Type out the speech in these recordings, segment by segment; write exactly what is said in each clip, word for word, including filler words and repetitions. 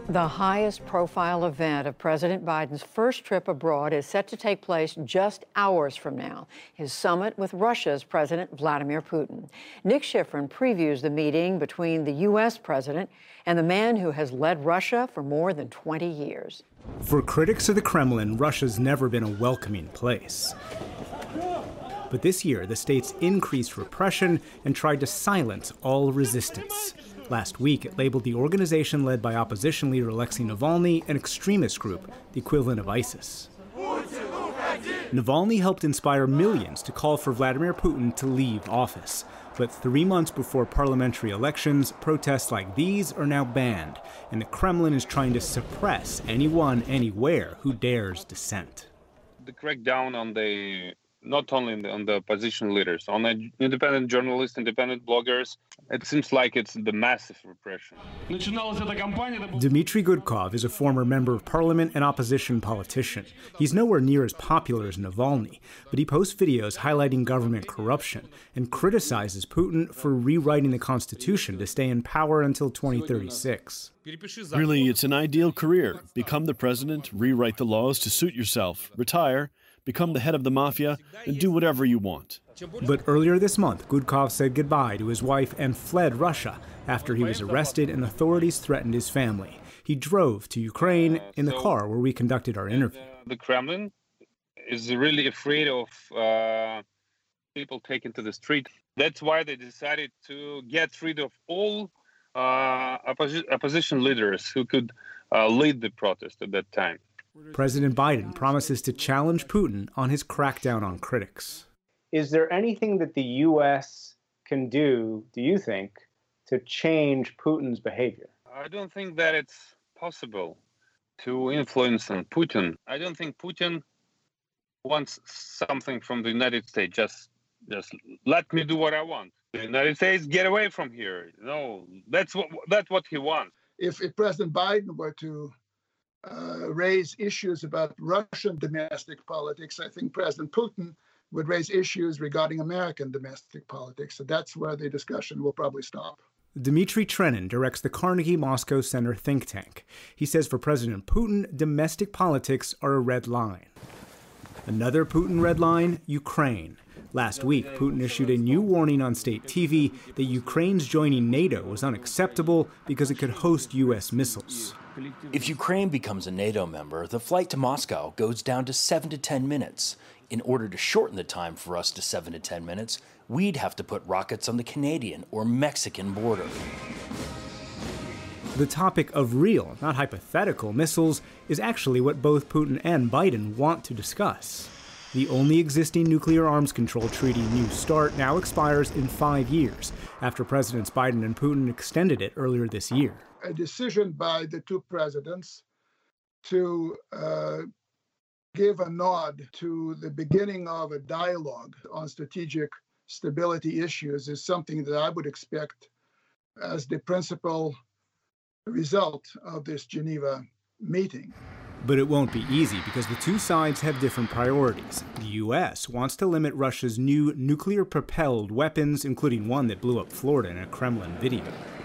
The highest profile event of President Biden's first trip abroad is set to take place just hours from now, his summit with Russia's President Vladimir Putin. Nick Schifrin previews the meeting between the U S president and the man who has led Russia for more than twenty years. For critics of the Kremlin, Russia's never been a welcoming place. But this year, the states increased repression and tried to silence all resistance. Last week, it labeled the organization led by opposition leader Alexei Navalny an extremist group, the equivalent of ISIS. Navalny helped inspire millions to call for Vladimir Putin to leave office. But three months before parliamentary elections, protests like these are now banned, and the Kremlin is trying to suppress anyone, anywhere who dares dissent. The crackdown on the not only on the, on the opposition leaders, on the independent journalists, independent bloggers, it seems like it's the massive repression. Dmitry Gudkov is a former member of parliament and opposition politician. He's nowhere near as popular as Navalny, but he posts videos highlighting government corruption and criticizes Putin for rewriting the constitution to stay in power until twenty thirty-six. Really, it's an ideal career. Become the president, rewrite the laws to suit yourself, retire, become the head of the mafia, and do whatever you want. But earlier this month, Gudkov said goodbye to his wife and fled Russia after he was arrested and authorities threatened his family. He drove to Ukraine in the car where we conducted our interview. The Kremlin is really afraid of uh, people taken to the street. That's why they decided to get rid of all uh, opposi- opposition leaders who could uh, lead the protest at that time. President Biden promises to challenge Putin on his crackdown on critics. Is there anything that the U S can do, do you think, to change Putin's behavior? I don't think that it's possible to influence on Putin. I don't think Putin wants something from the United States. Just, just let me do what I want. The United States, get away from here. No, that's what that's what he wants. If, if President Biden were to Uh, raise issues about Russian domestic politics, I think President Putin would raise issues regarding American domestic politics. So that's where the discussion will probably stop. Dmitry Trenin directs the Carnegie Moscow Center think tank. He says for President Putin, domestic politics are a red line. Another Putin red line, Ukraine. Last week, Putin issued a new warning on state T V that Ukraine's joining NATO was unacceptable because it could host U S missiles. If Ukraine becomes a NATO member, the flight to Moscow goes down to seven to ten minutes. In order to shorten the time for us to seven to ten minutes, we'd have to put rockets on the Canadian or Mexican border. The topic of real, not hypothetical, missiles is actually what both Putin and Biden want to discuss. The only existing nuclear arms control treaty, New START, now expires in five years, after Presidents Biden and Putin extended it earlier this year. A decision by the two presidents to uh, give a nod to the beginning of a dialogue on strategic stability issues is something that I would expect as the principal result of this Geneva meeting. But it won't be easy because the two sides have different priorities. The U S wants to limit Russia's new nuclear-propelled weapons, including one that blew up Florida in a Kremlin video.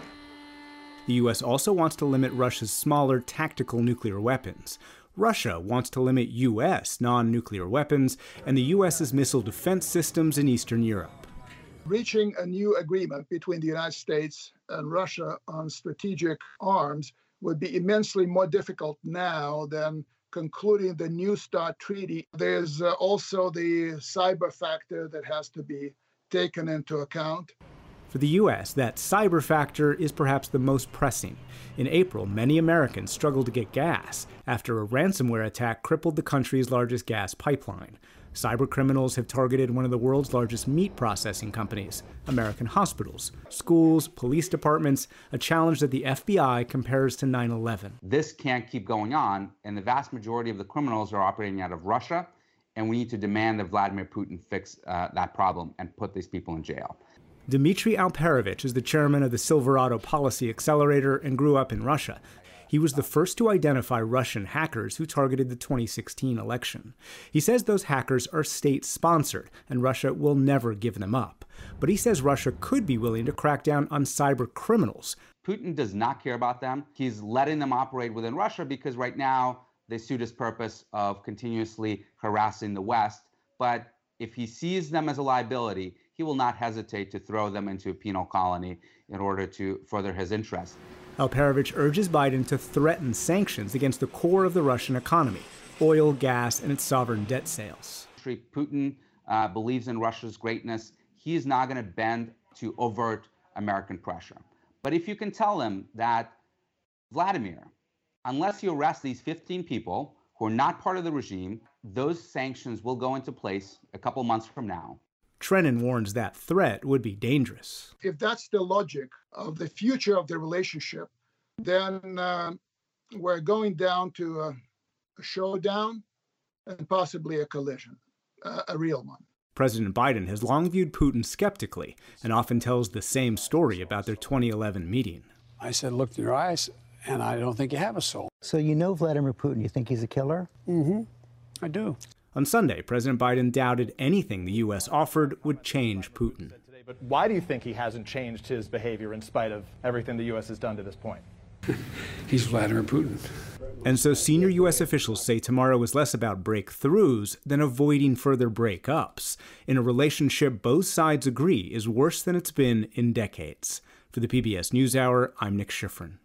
The U S also wants to limit Russia's smaller tactical nuclear weapons. Russia wants to limit U S non-nuclear weapons and the U S's missile defense systems in Eastern Europe. Reaching a new agreement between the United States and Russia on strategic arms would be immensely more difficult now than concluding the New START treaty. There's uh, also the cyber factor that has to be taken into account. For the U S, that cyber factor is perhaps the most pressing. In April, many Americans struggled to get gas after a ransomware attack crippled the country's largest gas pipeline. Cyber criminals have targeted one of the world's largest meat processing companies, American hospitals, schools, police departments, a challenge that the F B I compares to nine eleven. This can't keep going on, and the vast majority of the criminals are operating out of Russia, and we need to demand that Vladimir Putin fix uh, that problem and put these people in jail. Dmitry Alperovich is the chairman of the Silverado Policy Accelerator and grew up in Russia. He was the first to identify Russian hackers who targeted the twenty sixteen election. He says those hackers are state-sponsored, and Russia will never give them up. But he says Russia could be willing to crack down on cyber criminals. Putin does not care about them. He's letting them operate within Russia because right now they suit his purpose of continuously harassing the West. But if he sees them as a liability, he will not hesitate to throw them into a penal colony in order to further his interests. Alperovitch urges Biden to threaten sanctions against the core of the Russian economy, oil, gas, and its sovereign debt sales. Putin uh, believes in Russia's greatness. He is not going to bend to overt American pressure. But if you can tell him that, Vladimir, unless you arrest these fifteen people who are not part of the regime, those sanctions will go into place a couple months from now. Trennan warns that threat would be dangerous. If that's the logic of the future of the relationship, then uh, we're going down to a, a showdown and possibly a collision, uh, a real one. President Biden has long viewed Putin skeptically and often tells the same story about their twenty eleven meeting. I said, look in your eyes, and I don't think you have a soul. So you know Vladimir Putin. You think he's a killer? Mm-hmm. I do. On Sunday, President Biden doubted anything the U S offered would change Putin. But why do you think he hasn't changed his behavior in spite of everything the U S has done to this point? He's Vladimir Putin. And so senior U S officials say tomorrow is less about breakthroughs than avoiding further breakups in a relationship both sides agree is worse than it's been in decades. For the P B S NewsHour, I'm Nick Schifrin.